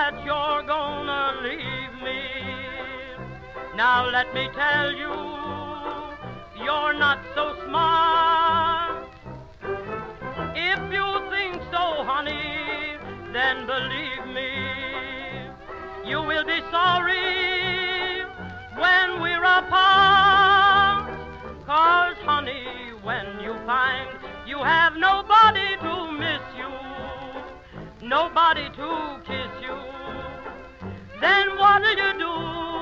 that you're gonna leave me. Now let me tell you, you're not so smart. If you think so, honey, then believe me, you will be sorry when we're apart. 'Cause honey, when you find you have nobody to miss you, nobody to kiss you, then what'll you do?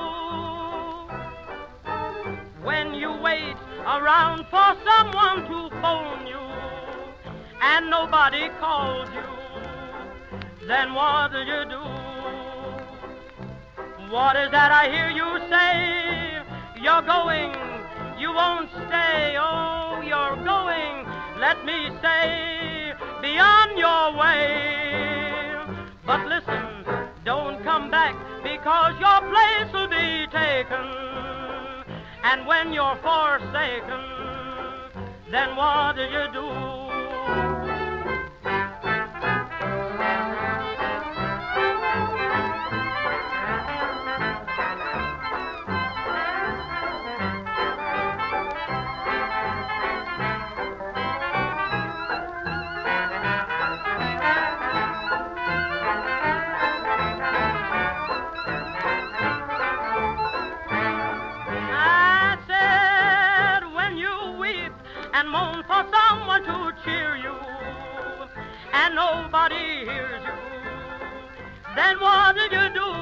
When you wait around for someone to phone you and nobody calls you, then what'll you do? What is that I hear you say? You're going, you won't stay. Oh, you're going, let me say, beyond your way. But listen, don't come back, because your place will be taken. And when you're forsaken, then what do you do? And moan for someone to cheer you, and nobody hears you, then what do you do?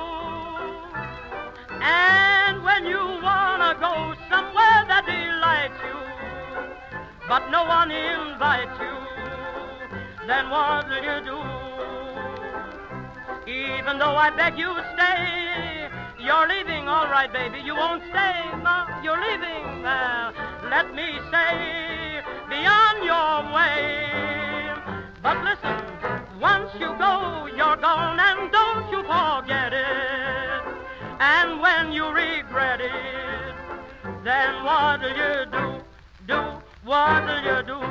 And when you wanna go somewhere that delights you, but no one invites you, then what do you do? Even though I beg you stay, you're leaving, all right, baby, you won't stay, no, you're leaving, let me say, beyond your way. But listen, once you go, you're gone, and don't you forget it. And when you regret it, then what do you do? What do you do?